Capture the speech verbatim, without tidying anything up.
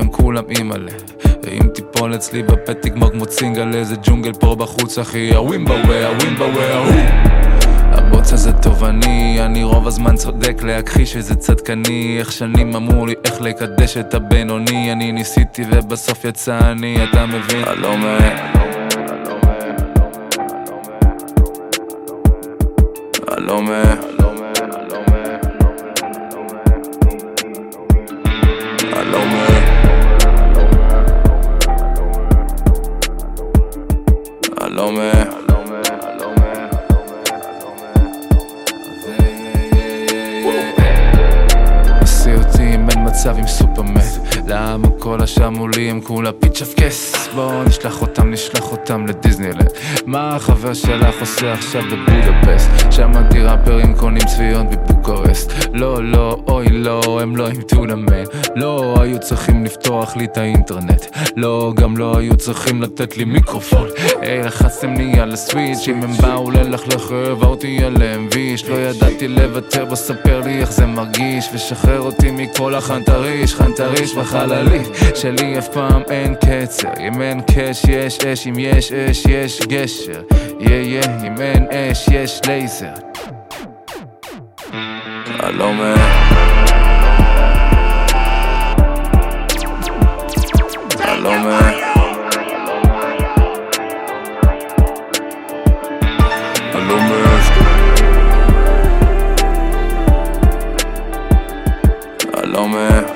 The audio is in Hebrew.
הם כולם אימא'לה. אם תיפול אצלי בפה תגמור כמו צינגל, איזה ג'ונגל פה בחוץ אחי, הווימבווי, הווימבווי, ההוא. הבוץ הזה תובעני, אני רוב הזמן צודק להכחיש איזה צדקני. איך שנים אמרו לי איך לקדש את הבינוני, אני ניסיתי ובסוף יצא אני, אתה מבין? הלומה הלומה הלומה הלומה עשי אותי אם אין מצב עם סופרמן, למה כל השאר מולי הם כולה פיצ'ף כס? בואו נשלח אותם, נשלח אותם לדיסנילנד. מה החבר שלך עושה עכשיו בבודפסט? שם ראפרים קונים צביעות בבוקרסט. לא, לא, אוי לא, הם לא עם טונמן. לא היו צריכים לפתוח לי את האינטרנט, לא, גם לא היו צריכים לתת לי מיקרופון. היי, לחצתם לי על הסוויץ', אם הם באו ללכלך העברתי עליהם ויש. לא ידעתי לוותר, בוא ספר לי איך זה מרגיש ושחרר אותי מכל החנטריש, חנטריש בחללית שלי אף פעם אין קצר. אם אין קש יש אש, אם יש אש יש גשר. יא יא, אם אין אש יש לייזר. הלומה הלומה הלומה הלומה